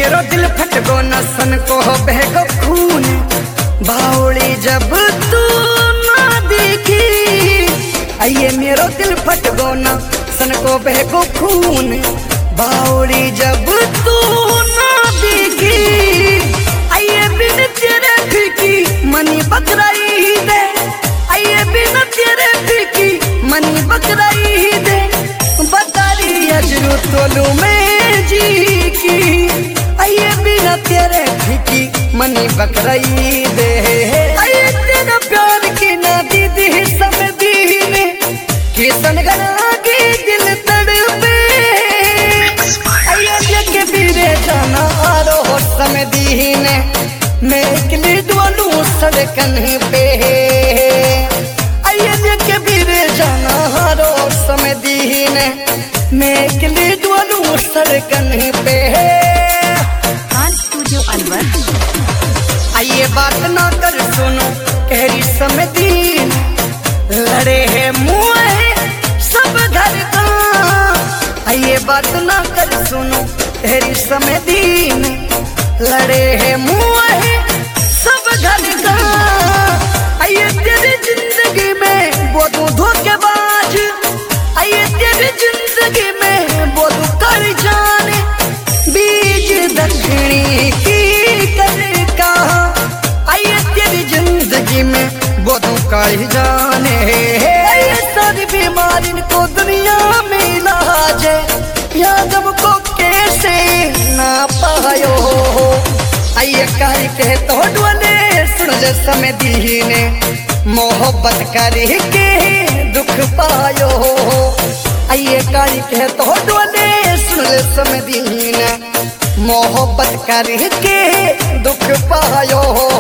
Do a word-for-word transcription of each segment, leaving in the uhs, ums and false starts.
मेरो दिल फट गो न सन को बह गो खून, बावली जब तू ना देखी। आइए मेरो दिल फट गो न सन को बह गो खून, बावली जब तू ना देखी। आइए बिन तेरे फीकी मनी बकराई दे, आइए बिन तेरे फीकी मनी बकराई दे। बतारी अजरू तोलू में जी की, आइए बिना तेरे फीकी मनी बकराई दे। आइए तेरा प्यार की ना दीदी समझी ने, किसन गना के दिल तड़पे। आइए जग बीरे जाना आरो समझी ने, मैं अकेले डोलू सड़कन पे। आइए जग बीरे जाना आरो समझी ने, मैं अकेले डोलू सड़कन पे। स्टूडियो अलवर। आइए बात ना कर सुनो कहरी समझी, लड़े है मुँह सब घर का। आइए बात ना कर सुनो कहरी समझी, लड़े है मुँह सब घर का। आइए तेरी जिंदगी में बोलूं धोखेबाज, आइए तेरी जिंदगी में बोलूं कर जाने। बीज दक्षिणी की कर का, आइए तेरी जिंदगी में बोलूं कर जाने। आइए सारी बीमारी को दुनिया में इलाज है, या गम को कैसे ना पायो। आइए काई के तो डोले सुन जे समझी ने, मोहब्बत करे के दुख पायो। आइए काई के तो डोले सुन जे समझी ने, मोहब्बत करे के दुख पायो।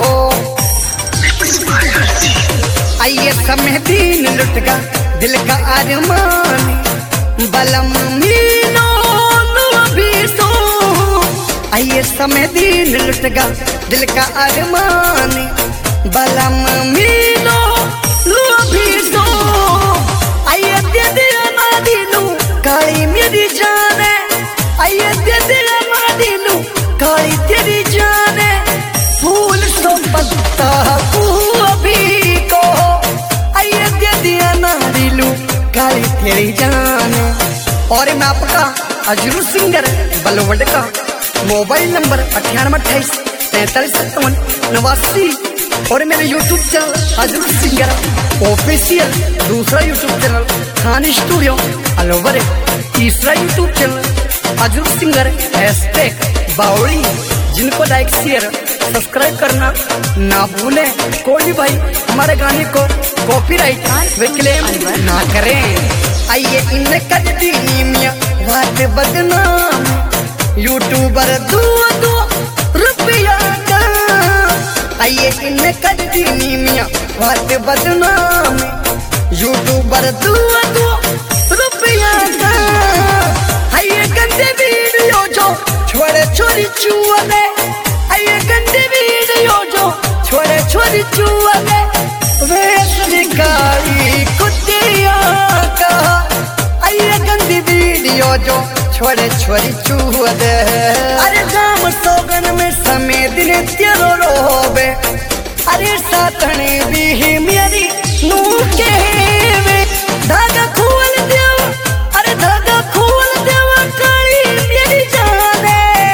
आइए समझी लुट गा दिल का अरमान, बलम मीनो भी सो। आइए समझी लुट गा दिल का अरमान, बलम मीनो भी सो। आइए दे दिया ना दिलू काली मेरी जान है, आइए दे दिया ना दिलू काली तेरी जान है। फूल सो पत्ता अभी को, आइए दे दिया ना दिलू काली तेरी जान है। और मैं आपका अजरू सिंगर बलवट का मोबाइल नंबर अठानवे अट्ठाईस तैतालीस सत्तावन नवासी, और मेरे YouTube channel Ajru singer official, दूसरा YouTube channel Khan studio Alwar, तीसरा YouTube channel Ajru singer hashtag Bawali. जिनको लाइक शेयर सब्सक्राइब करना ना भूलें। कोई भी भाई हमारे गाने को कॉपीराइट वे क्लेम ना करें। आइए इन्हें कर दी मियां बात बदनाम, यूट्यूबर दो दो रुपया का। आइए इन्हें कर दी मियां बात बदनाम, यूट्यूबर दो दो रुपया का। आइए गंदे वीडियो जो छोड़े छोरी चुअले, आइए गंदे वीडियो जो छोड़े छोरी चुअले। वेश निकाली कुतिया का, आइए गंदी वीडियो जो छोड़े छोरी चुअले। अरे जाम सोगन में समय दिन तेरो रोबे, अरे सातने भी मेरी नू के वे। धागा खोल देव, अरे धागा खोल देव काली मेरी जाने।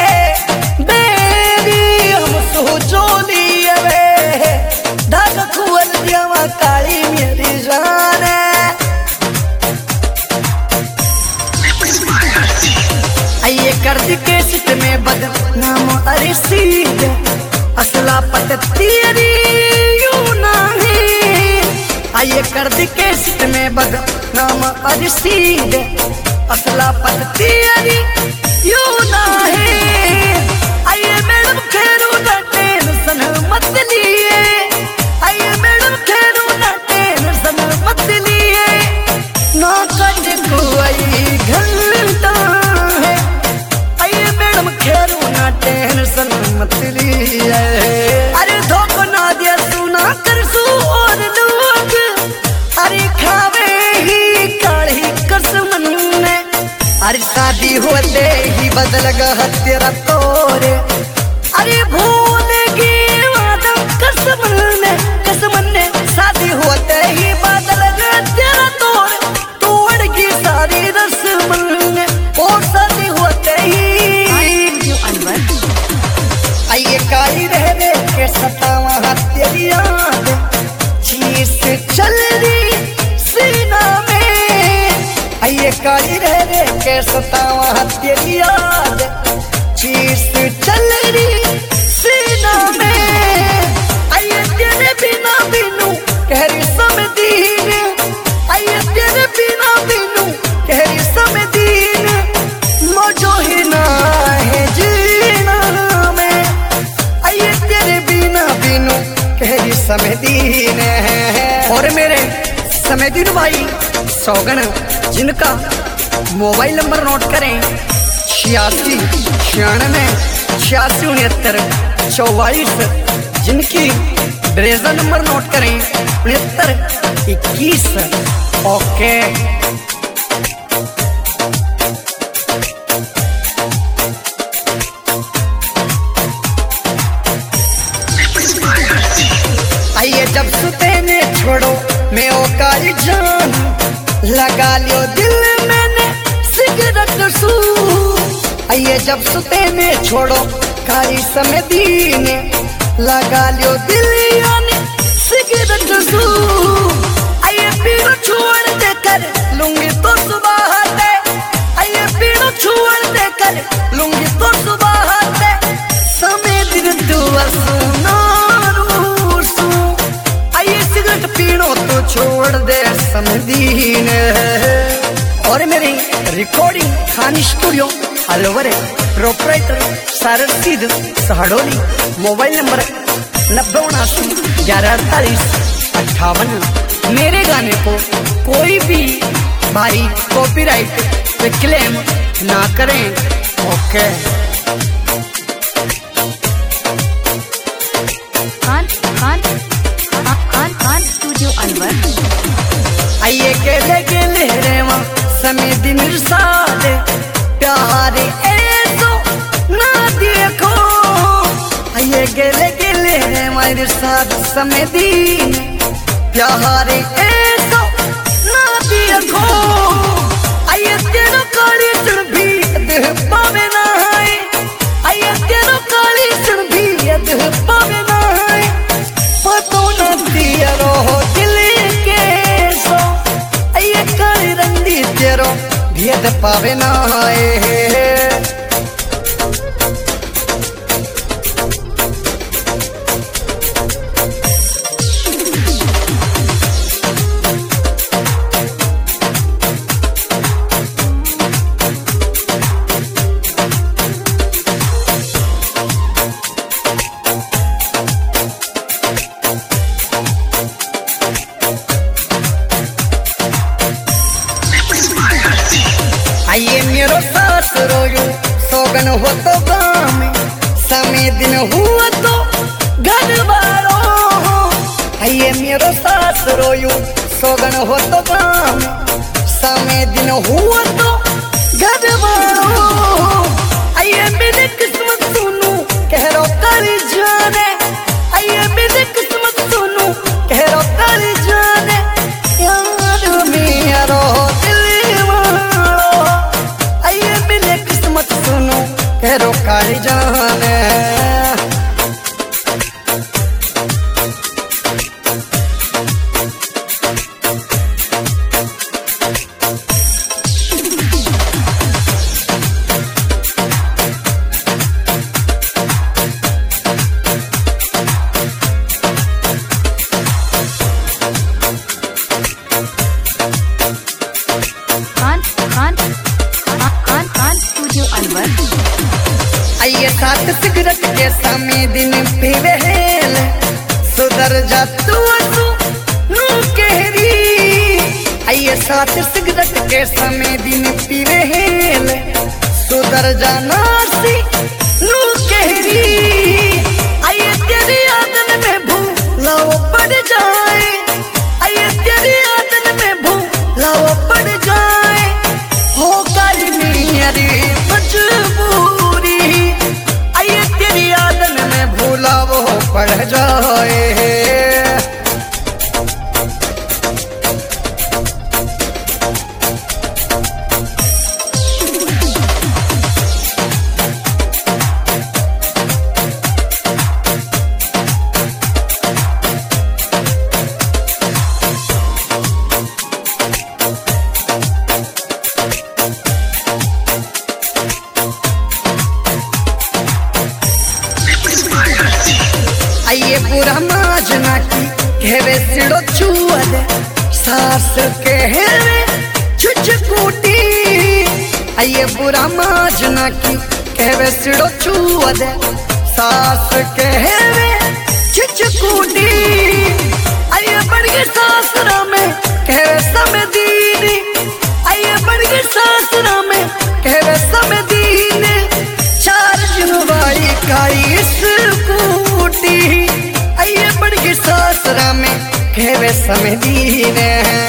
बेबी हम सोचो लिए वे, धागा खोल देव काली मेरी जाने। आइए कर दी केसिट में बदनाम अरे सीधे, असला पत तेरी यूं ना है। आइए कर दी केसिट में बदनाम अरे सीधे, असला पत तेरी यूं ना है। आइए मैडम खैरू ना टेंशन मत लिए, आइए मैडम खैरू ना टेंशन मत लिए। ना कर कोई घंटा है, आइए मैडम खैरू ना टेंशन मत लिए। अरे धोखा ना दिया सुना कर सू और लोग, अरे खावे ही काढ़ी कसम ने। अरे शादी होते ही बदल गया तेरा तो रे। अरे भूलेगी वादा कसम ने कसम ने शादी होते ही बादल तेरा तोड़ तोड़गी सारी रस्म ने ओ शादी होते ही आइए काली रह रे के सतावा तेरी याद चीज चल रही सीना में। आइए काली रह रे के सतावा तेरी याद चीज चल रही सीना में। आइए तेरे बिना बिनू कहरी समदीन आइए तेरे बिना बिनू कहरी समदीन मौजो ही ना है जीना में। आइए तेरे बिना बिनू कहरी समदीन और मेरे समदीन भाई सौगन जिनका मोबाइल नंबर नोट करें छियासी छियानवे छियासी उनहत्तर चौवालीस, जिनकी ब्रेजर नंबर नोट करें उनहत्तर इक्कीस। ओके आइए जब सुते ने छोड़ो मैं ओ काली जान लगा लियो दिल मैंने सिगरेट सू। आइए जब सुते में छोड़ो काली समदीन लगा लियो दिल यानी सिगरेट सू। आइए पीड़ो छोड़ देकर लूंगी तो सुबह दे आइए पीड़ो छोड़ देकर लूंगी तो सुबह दे समय दिन दुआ सुना रूसू। आइए सिगरेट पीड़ो तो छोड़ दे समदीन और मेरी recording Khan studio Alwar proprietor Sarsid Sahdoli. Mobile number नब्बे उनासी ग्यारह अड़तालीस अट्ठावन। मेरे गाने को कोई भी भाई कॉपीराइट पे क्लेम ना करें। Okay Khan Khan Khan Khan studio Alwar. आइए केले केले रेवा समय दिन साथ प्यार ऐसो ना देखो। आइए गेले गेले मेरे साथ समय दिन प्यार ऐसो ना देखो। आइए तेरा काली सुन भी देह पावे ना है आइए तेरा काली सुन भी देह पावे ना है पतो न दिया रो दिल के सो। आइए काली रंदी तेरो भेद पावे ना है। आइए मेरो सास रोयो सोगन हो तो गाँव में समय दिन हुआ तो घर वालों। आइए मेरो सास रोयो सोगन हो तो गाँव में समय दिन हुआ तो घर वालों। आइए मेरी किस्मत सुनू कह रो काली जाने आइए मेरी किस्मत सुनू कह रो काली जाने यार मेरा किस्मत सुनो करो काली जाने। खान खान खान खान स्टूडियो अलवर। आइए साथ सिगरेट के समय दिन पीवे हेल सुधर जा तू तू नू कहरी। आइए साथ सिगरेट के समय दिन पीवे हेल सुधर जा नासी नू कहरी। आइए तेरी आदत में भूलाओ पड़ जाए आइए तेरी आदत में भूलाओ पड़ जाए हो काली मेरी मजबूरी। रह जाए। आइए पूरा माजना की घेरे सिड़ो छुअल सास कहरे छुछकूटी। आइए पूरा माजना की घेरे सिड़ो छुअल सास कहरे छुछकूटी। आइए बड़गे सासरा में कहरे समय दीनी। आइए बड़गे सासरा में कहरे समय दीनी। चार जनवरी का स्कूटी। आइए बड़गी सासरा में घेरे समय दीने।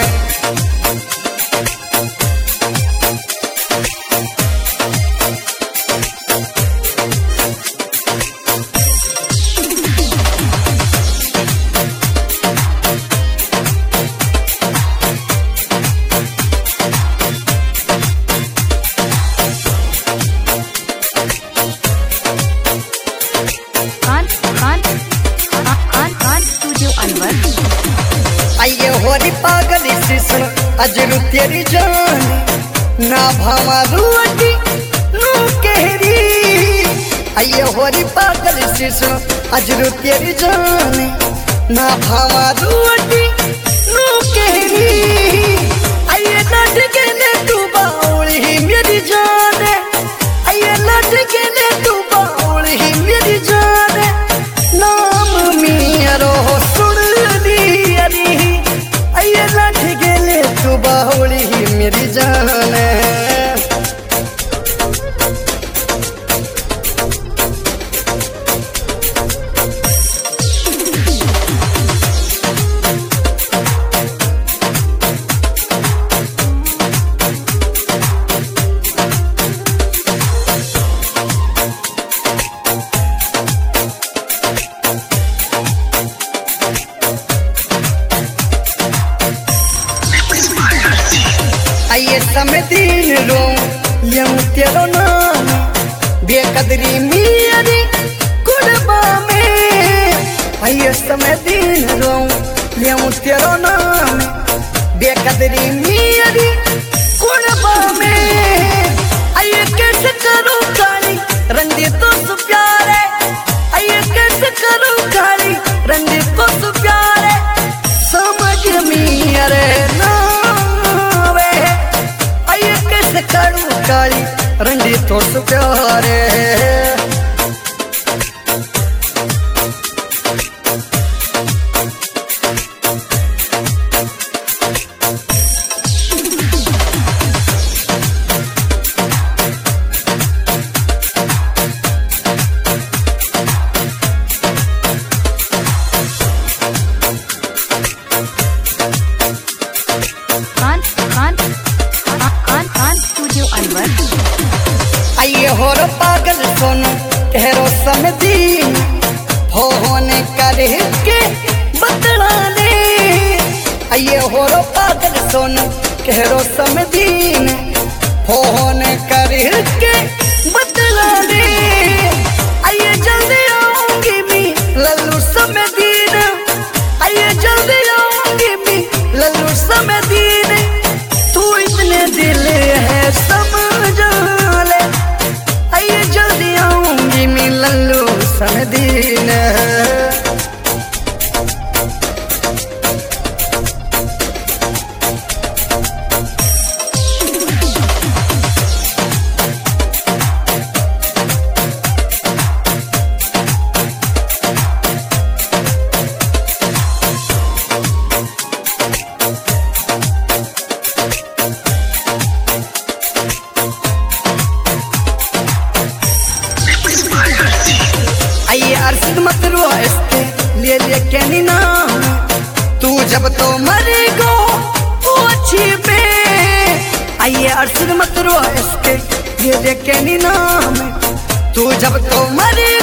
खान खान खान खान स्टूडियो अलवर। आइए होरी पागल सिसण अजरू तेरी जान ना भावा रुअटी नू कहरी। आइए होरी पागल सिसण अजरू तेरी जान ना भावा रुअटी नू कहरी। आइए लट के ने तू बाउली मेरी जान। आइए लट के ने तू बाउली मेरी जान। नाम मेरो सुन ली अरी। आइए लट गेले तू बाउली मेरी जान। आइए समय दिन रो यम तेरो नाम बेकदरी मेरी कुर्बा में। आइए समय दिन रो यम तेरो नाम बेकदरी मेरी कुर्बा में। आइए कैसे करूं काली रंडी तो सु प्यारे। आइए कैसे करूं काली रंडी तो सु प्यारे। समझ मेरे ना करू काली रंडी तो सु प्यारे। खान खान खान खान स्टूडियो अलवर। आइए होर पागल सोनू कहरो समदीन फोन करे के बतलाने। आइए होर पागल सोनू कहरो समदीन फोन करे के बतलाने। आइए जल्दी आऊंगी मी लल्लू समदीन। आइए जल्दी आऊंगी मी लल्लू समदीन। तू इतने दिल है समझ ले। आइए जल्दी आऊंगी मैं लल्लू समदीन। आइए अरशद मत रो इसके लिए लिए कहनी नाम। तू जब तो मरेगो वो अच्छी पे। आइए अरशद मत रो इसके लिए लिए कहनी नाम। तू जब तो मरेगो